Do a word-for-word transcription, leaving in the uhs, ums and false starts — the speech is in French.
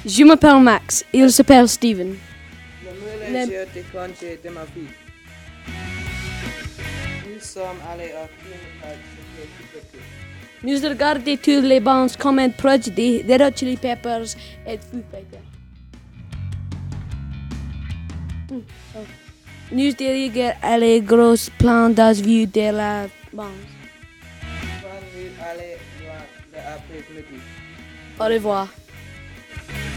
Je m'appelle Max. Il s'appelle Steven. Le mélangeur de congé de ma vie. Nous sommes allés à Clinical, c'était super cool. Nous regardons tous les bandes comme un proche des Red Hot Chili Peppers et Foo Fighters. Mm. Oh. Nous dirigeons à les grosses plans dans vue de la bande. Quand nous allons loin de après-midi. Au revoir.